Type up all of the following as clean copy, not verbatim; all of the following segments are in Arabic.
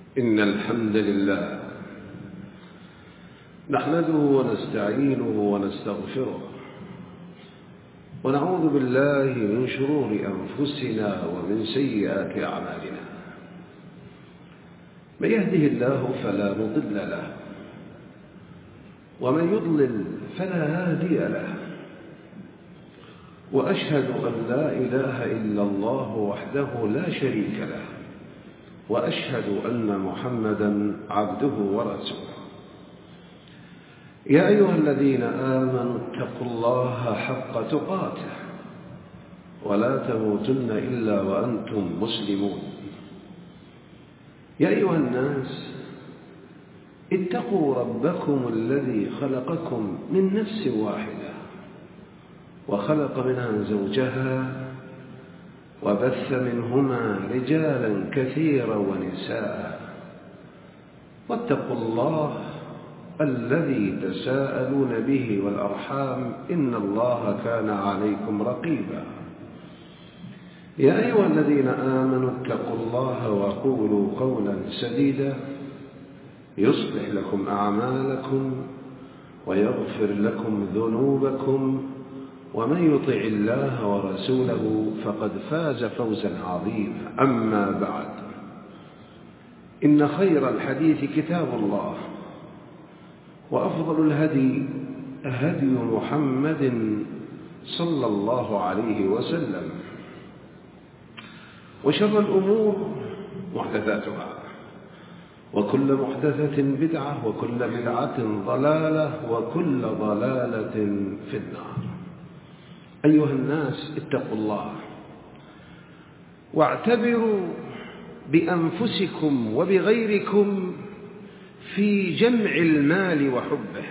إن الحمد لله نحمده ونستعينه ونستغفره ونعوذ بالله من شرور أنفسنا ومن سيئات أعمالنا. من يهده الله فلا مضل له ومن يضلل فلا هادي له، وأشهد أن لا إله إلا الله وحده لا شريك له، وأشهد أن محمدًا عبده ورسوله. يا أيها الذين آمنوا اتقوا الله حق تقاته ولا تموتن إلا وأنتم مسلمون. يا أيها الناس اتقوا ربكم الذي خلقكم من نفس واحدة وخلق منها زوجها وبث منهما رجالا كثيرا ونساء، واتقوا الله الذي تساءلون به والأرحام إن الله كان عليكم رقيبا. يا أيها الذين آمنوا اتقوا الله وقولوا قولا سديدا يصلح لكم أعمالكم ويغفر لكم ذنوبكم، ومن يطع الله ورسوله فقد فاز فوزا عظيما. أما بعد، إن خير الحديث كتاب الله، وأفضل الهدي هدي محمد صلى الله عليه وسلم، وشر الأمور محدثاتها، وكل محدثة بدعة، وكل بدعة ضلالة، وكل ضلالة في النار. أيها الناس اتقوا الله واعتبروا بأنفسكم وبغيركم في جمع المال وحبه.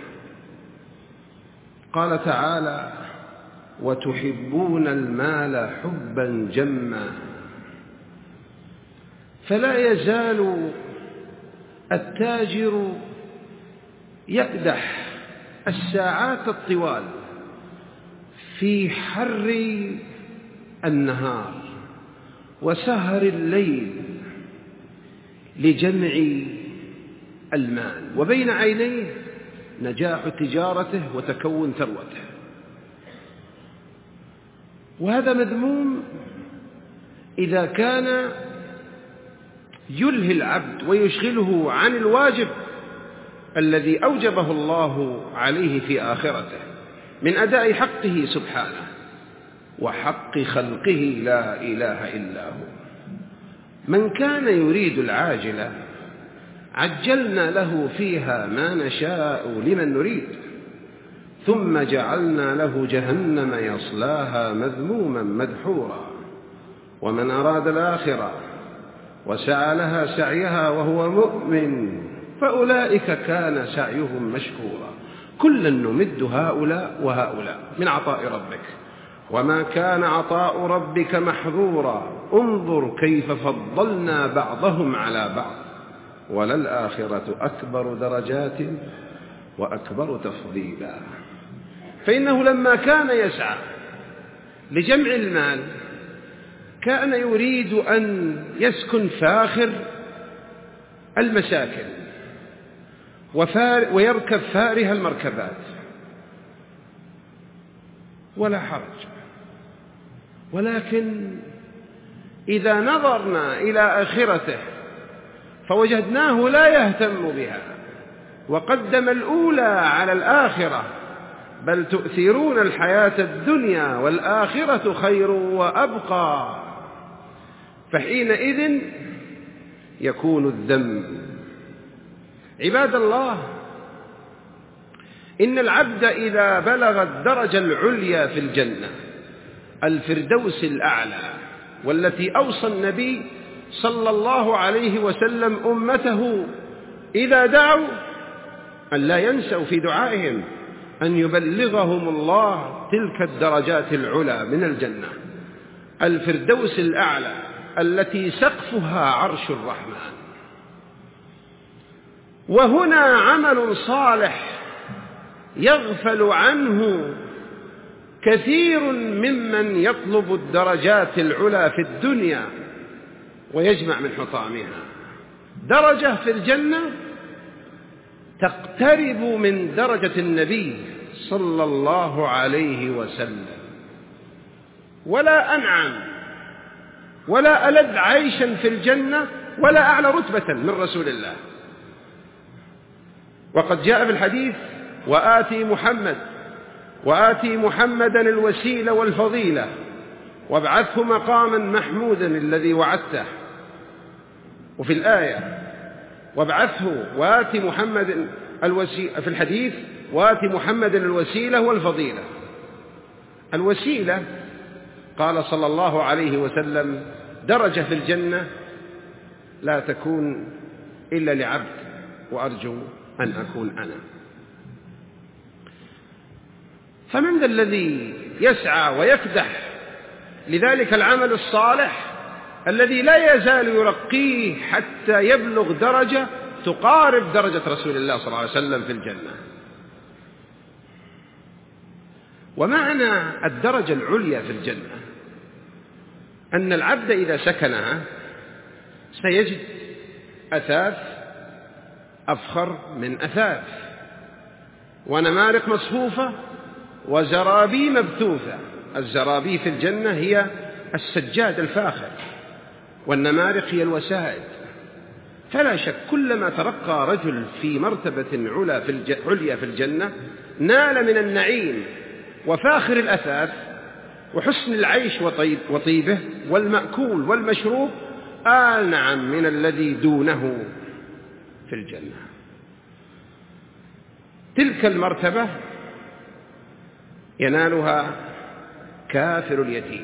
قال تعالى: وتحبون المال حبا جما. فلا يزال التاجر يقدح الساعات الطوال في حر النهار وسهر الليل لجمع المال، وبين عينيه نجاح تجارته وتكون ثروته. وهذا مذموم إذا كان يلهي العبد ويشغله عن الواجب الذي أوجبه الله عليه في آخرته من أداء حقه سبحانه وحق خلقه لا إله إلا هو. من كان يريد العاجلة عجلنا له فيها ما نشاء لمن نريد، ثم جعلنا له جهنم يصلاها مذموما مدحورا. ومن أراد الآخرة وسعى لها سعيها وهو مؤمن فأولئك كان سعيهم مشكورا. كلا نمد هؤلاء وهؤلاء من عطاء ربك، وما كان عطاء ربك محظورا. انظر كيف فضلنا بعضهم على بعض، وللآخرة أكبر درجات وأكبر تفضيلا. فإنه لما كان يسعى لجمع المال كان يريد أن يسكن فاخر المساكن ويركب فارها المركبات، ولا حرج. ولكن إذا نظرنا إلى آخرته فوجدناه لا يهتم بها، وقدم الأولى على الآخرة، بل تؤثرون الحياة الدنيا والآخرة خير وأبقى. فحينئذ يكون الذم. عباد الله، إن العبد إذا بلغ الدرجة العليا في الجنة الفردوس الأعلى، والتي أوصى النبي صلى الله عليه وسلم أمته إذا دعوا أن لا ينسوا في دعائهم أن يبلغهم الله تلك الدرجات العلى من الجنة، الفردوس الأعلى التي سقفها عرش الرحمن. وهنا عمل صالح يغفل عنه كثير ممن يطلب الدرجات العلى في الدنيا ويجمع من حطامها. درجة في الجنة تقترب من درجة النبي صلى الله عليه وسلم، ولا أنعم ولا ألذ عيشا في الجنة ولا أعلى رتبة من رسول الله. وقد جاء في الحديث: وآتي محمدا الوسيلة والفضيلة وابعثه مقاما محمودا الذي وعدته. وفي الآية: وآتي محمد الوسيلة، في الحديث: وآتي محمدا الوسيلة والفضيلة. الوسيلة قال صلى الله عليه وسلم: درجة في الجنة لا تكون إلا لعبد، وأرجو أن أكون أنا. فمن ذا الذي يسعى ويكدح لذلك العمل الصالح الذي لا يزال يرقيه حتى يبلغ درجة تقارب درجة رسول الله صلى الله عليه وسلم في الجنة؟ ومعنى الدرجة العليا في الجنة أن العبد إذا سكنها سيجد أثاث أفخر من أثاث، ونمارق مصفوفة، وزرابي مبثوثة. الزرابي في الجنة هي السجاد الفاخر، والنمارق هي الوسائد. فلا شك كلما ترقى رجل في مرتبة عليا في الجنة نال من النعيم وفاخر الأثاث وحسن العيش وطيبه والمأكول والمشروب أنعم من الذي دونه في الجنة. تلك المرتبة ينالها كافر اليتيم.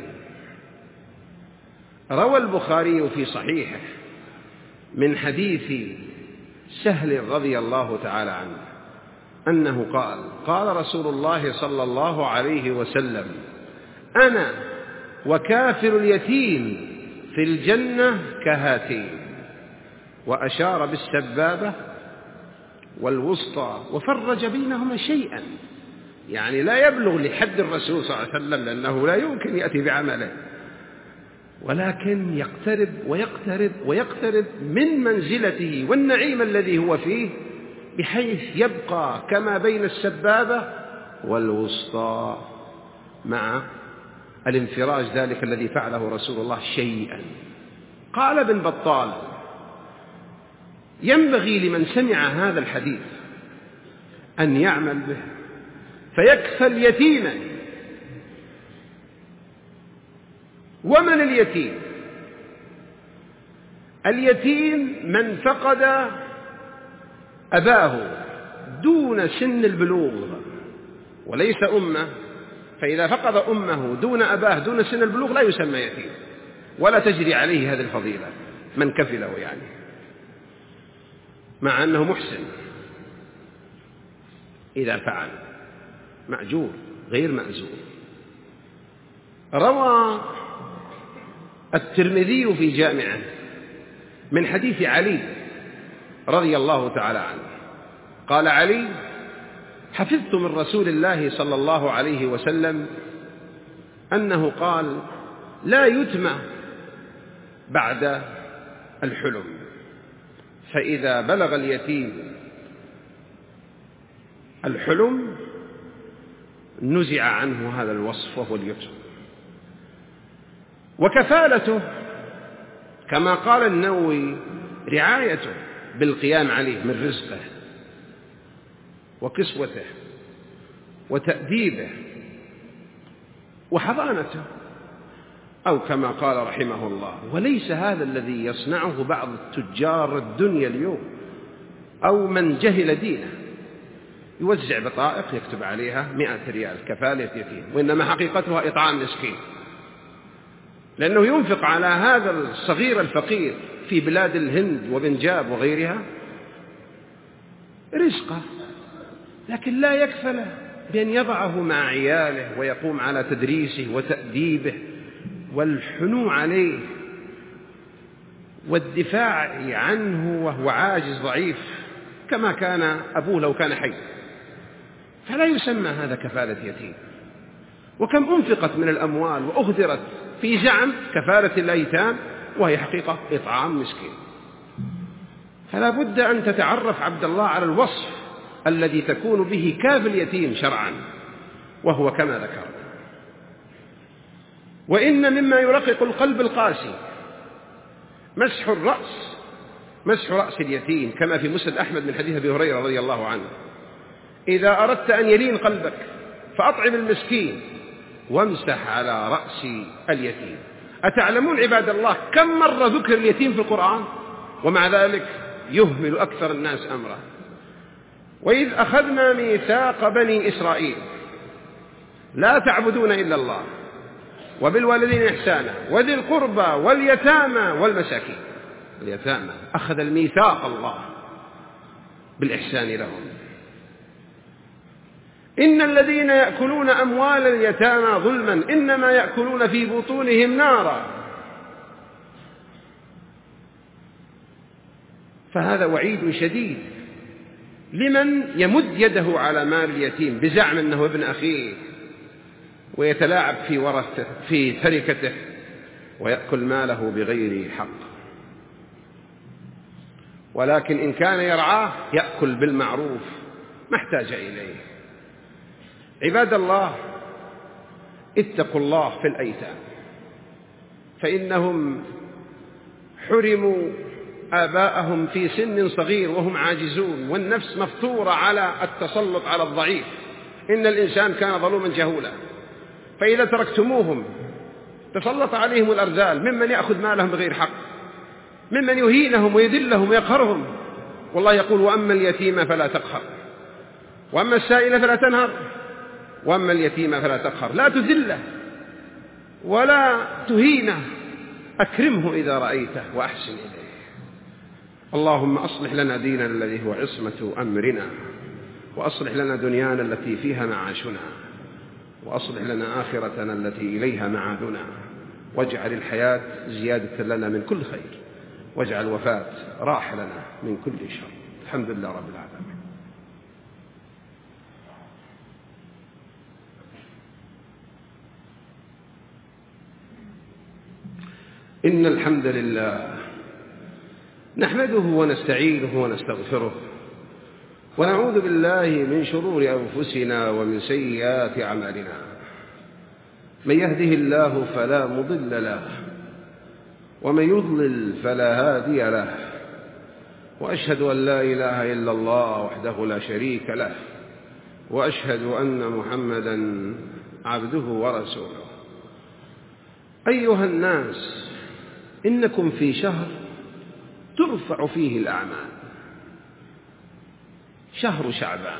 روى البخاري في صحيحه من حديث سهل رضي الله تعالى عنه أنه قال: قال رسول الله صلى الله عليه وسلم: أنا وكافر اليتيم في الجنة كهاتين، وأشار بالسبابة والوسطى وفرج بينهما شيئا، يعني لا يبلغ لحد الرسول صلى الله عليه وسلم لأنه لا يمكن يأتي بعمله، ولكن يقترب ويقترب ويقترب من منزلته والنعيم الذي هو فيه، بحيث يبقى كما بين السبابة والوسطى مع الانفراج ذلك الذي فعله رسول الله شيئا. قال ابن بطال: ينبغي لمن سمع هذا الحديث أن يعمل به فيكفل يتيما. ومن اليتيم؟ اليتيم من فقد أباه دون سن البلوغ وليس أمه، فإذا فقد أمه دون أباه دون سن البلوغ لا يسمى يتيم ولا تجري عليه هذه الفضيلة من كفله، يعني مع أنه محسن إذا فعل، مأجور غير مأزور. روى الترمذي في جامعه من حديث علي رضي الله تعالى عنه قال علي: حفظت من رسول الله صلى الله عليه وسلم أنه قال: لا يتم بعد الحلم، فإذا بلغ اليتيم الحلم نزع عنه هذا الوصف وهو اليتم. وكفالته كما قال النووي رعايته بالقيام عليه من رزقه وكسوته وتأديبه وحضانته، أو كما قال رحمه الله: وليس هذا الذي يصنعه بعض التجار الدنيا اليوم أو من جهل دينه، يوزع بطائق يكتب عليها 100 ريال كفالة يتيم، وإنما حقيقتها إطعام مسكين، لأنه ينفق على هذا الصغير الفقير في بلاد الهند وبنجاب وغيرها رزقه، لكن لا يكفله بأن يضعه مع عياله ويقوم على تدريسه وتأديبه والحنو عليه والدفاع عنه وهو عاجز ضعيف كما كان أبوه لو كان حي، فلا يسمى هذا كفالة يتيم. وكم أنفقت من الأموال وأهدرت في زعم كفالة الأيتام وهي حقيقة إطعام مسكين. فلا بد أن تتعرف عبد الله على الوصف الذي تكون به كاف اليتيم شرعا، وهو كما ذكرت. وإن مما يرقق القلب القاسي مسح رأس اليتيم، كما في مسند أحمد من حديث أبي هريرة رضي الله عنه: إذا أردت أن يلين قلبك فأطعم المسكين وامسح على رأس اليتيم. أتعلمون عباد الله كم مرة ذكر اليتيم في القرآن، ومع ذلك يهمل أكثر الناس أمره؟ وإذ أخذنا ميثاق بني إسرائيل لا تعبدون إلا الله وبالوالدين إحسانا وذي القربى واليتامى والمساكين. اليتامى أخذ الميثاق الله بالإحسان لهم. إن الذين يأكلون أموال اليتامى ظلما إنما يأكلون في بطونهم نارا. فهذا وعيد شديد لمن يمد يده على مال اليتيم بزعم أنه ابن أخيه ويتلاعب في ورثته في تركته ويأكل ماله بغير حق. ولكن إن كان يرعاه يأكل بالمعروف ما احتاج إليه. عباد الله، اتقوا الله في الأيتام، فإنهم حرموا آباءهم في سن صغير وهم عاجزون، والنفس مفطورة على التسلط على الضعيف. إن الإنسان كان ظلوما جهولا، فإذا تركتموهم تسلط عليهم الأرذال ممن يأخذ مالهم بغير حق، ممن يهينهم ويذلهم ويقهرهم. والله يقول: وأما اليتيم فلا تقهر، وأما السائل فلا تنهر، وأما اليتيم فلا تقهر. لا تذله ولا تهينه، أكرمه إذا رأيته وأحسن إليه. اللهم أصلح لنا ديننا الذي هو عصمة أمرنا، وأصلح لنا دنيانا التي فيها معاشنا، وأصلح لنا آخرتنا التي إليها معادنا، واجعل الحياة زيادة لنا من كل خير، واجعل الوفاة راحة لنا من كل شر. الحمد لله رب العالمين. إن الحمد لله نحمده ونستعينه ونستغفره، ونعوذ بالله من شرور أنفسنا ومن سيئات أعمالنا. من يهده الله فلا مضل له، ومن يضلل فلا هادي له، وأشهد أن لا إله إلا الله وحده لا شريك له، وأشهد أن محمدا عبده ورسوله. أيها الناس، إنكم في شهر ترفع فيه الأعمال، شهر شعبان،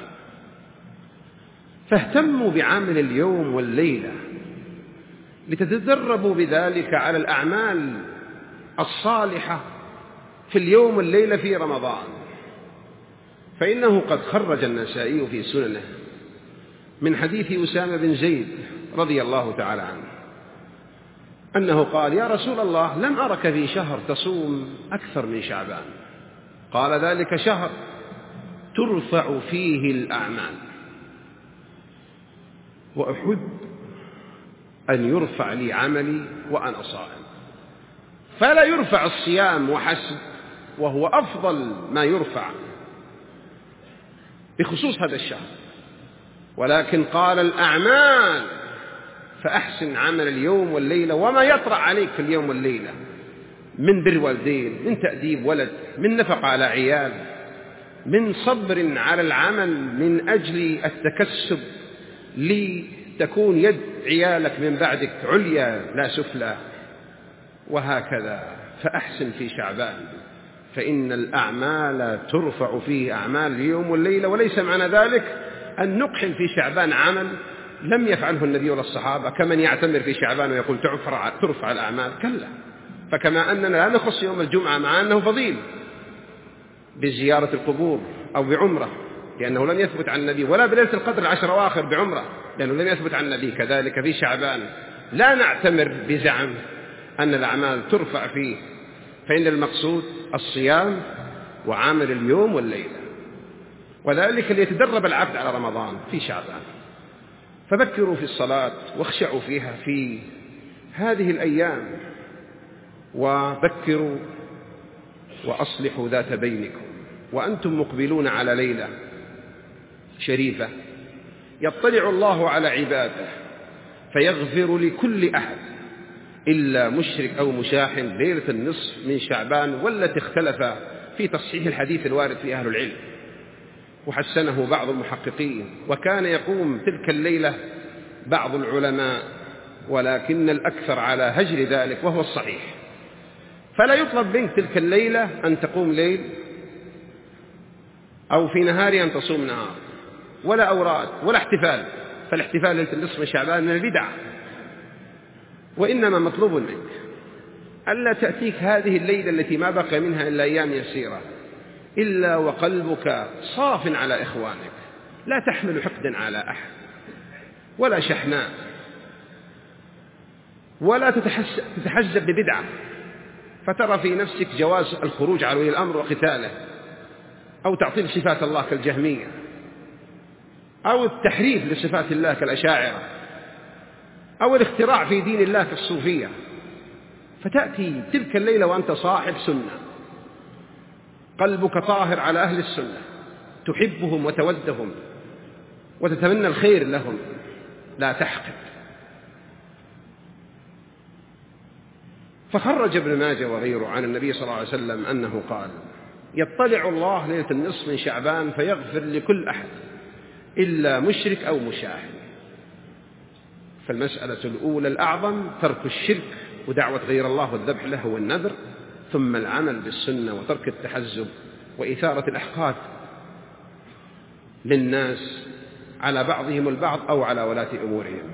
فاهتموا بعمل اليوم والليلة لتتدربوا بذلك على الأعمال الصالحة في اليوم والليلة في رمضان. فإنه قد خرج النسائي في سننه من حديث أسامة بن زيد رضي الله تعالى عنه أنه قال: يا رسول الله، لم أرك في شهر تصوم أكثر من شعبان. قال: ذلك شهر ترفع فيه الأعمال، وأحب أن يرفع لي عملي وأنا صائم. فلا يرفع الصيام وحسب، وهو أفضل ما يرفع بخصوص هذا الشهر، ولكن قال الأعمال، فأحسن عمل اليوم والليلة وما يطرأ عليك في اليوم والليلة من بر والدين، من تأديب ولد، من نفقة على عيال، من صبر على العمل من أجل التكسب لتكون يد عيالك من بعدك عليا لا سفلى، وهكذا. فأحسن في شعبان، فإن الأعمال ترفع فيه أعمال اليوم والليلة. وليس معنى ذلك أن نقحم في شعبان عمل لم يفعله النبي ولا الصحابة، كمن يعتمر في شعبان ويقول ترفع الأعمال. كلا، فكما أننا لا نخص يوم الجمعة مع أنه فضيل بزيارة القبور أو بعمرة لأنه لم يثبت عن النبي، ولا بليلة القدر العشر أواخر بعمرة لأنه لم يثبت عن النبي، كذلك في شعبان لا نعتمر بزعم أن الأعمال ترفع فيه، فإن المقصود الصيام وعمل اليوم والليلة، وذلك ليتدرب العبد على رمضان في شعبان. فبكروا في الصلاة واخشعوا فيها في هذه الأيام، وبكروا وأصلحوا ذات بينكم وأنتم مقبلون على ليلة شريفة يطلع الله على عباده فيغفر لكل أحد إلا مشرك أو مشاحن ليلة النصف من شعبان، والتي اختلف في تصحيح الحديث الوارد في أهل العلم، وحسنه بعض المحققين. وكان يقوم تلك الليلة بعض العلماء، ولكن الأكثر على هجر ذلك وهو الصحيح. فلا يطلب منك تلك الليلة أن تقوم ليل، أو في نهار أن تصوم نهار، ولا أوراد ولا احتفال، فالاحتفال ليلة النصف من شعبان من البدع. وإنما مطلوب منك ألا تأتيك هذه الليلة التي ما بقى منها إلا أيام يسيرة إلا وقلبك صاف على إخوانك، لا تحمل حقدا على أحد ولا شحناء، ولا تتحزب ببدعة فترى في نفسك جواز الخروج على ولي الأمر وقتاله، أو تعطيل صفات الله كالجهمية، أو التحريف لصفات الله كالأشاعرة، أو الاختراع في دين الله كالصوفية. فتأتي تلك الليلة وأنت صاحب سنة، قلبك طاهر على أهل السنة، تحبهم وتودهم وتتمنى الخير لهم، لا تحقد. فخرج ابن ماجه وغيره عن النبي صلى الله عليه وسلم أنه قال: يطلع الله ليلة النصف من شعبان فيغفر لكل أحد إلا مشرك أو مشاحن. فالمسألة الأولى الأعظم ترك الشرك ودعوة غير الله والذبح له والنذر، ثم العمل بالسنة وترك التحزب وإثارة الأحقاد للناس على بعضهم البعض أو على ولاة أمورهم.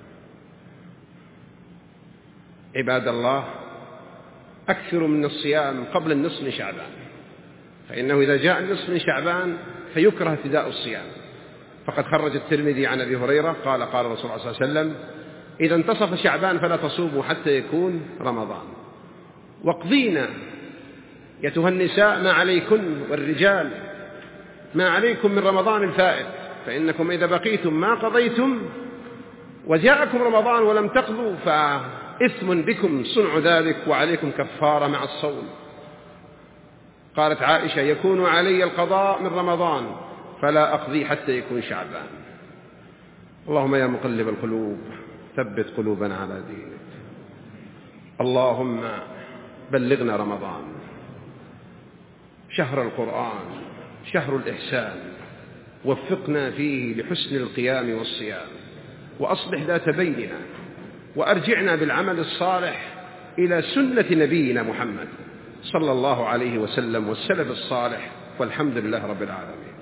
عباد الله، أكثر من الصيام قبل النصف من شعبان، فإنه إذا جاء النصف من شعبان فيكره ابتداء الصيام. فقد خرج الترمذي عن أبي هريرة قال: قال رسول الله صلى الله عليه وسلم: إذا انتصف شعبان فلا تصوموا حتى يكون رمضان. واقضينا يتها النساء ما عليكن، والرجال ما عليكم من رمضان الفائت، فإنكم إذا بقيتم ما قضيتم وجاءكم رمضان ولم تقضوا فإثم بكم صنع ذلك وعليكم كفارة مع الصوم. قالت عائشة: يكون علي القضاء من رمضان فلا أقضي حتى يكون شعبان. اللهم يا مقلب القلوب ثبت قلوبنا على دينك. اللهم بلغنا رمضان، شهر القرآن، شهر الإحسان، وفقنا فيه لحسن القيام والصيام، وأصلح ذات بيننا، وأرجعنا بالعمل الصالح إلى سنة نبينا محمد صلى الله عليه وسلم والسلف الصالح، والحمد لله رب العالمين.